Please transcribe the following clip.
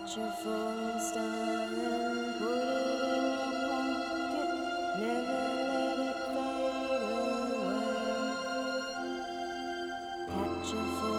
Catch a falling star and put it in your pocket. Never let it fade away. Catch a falling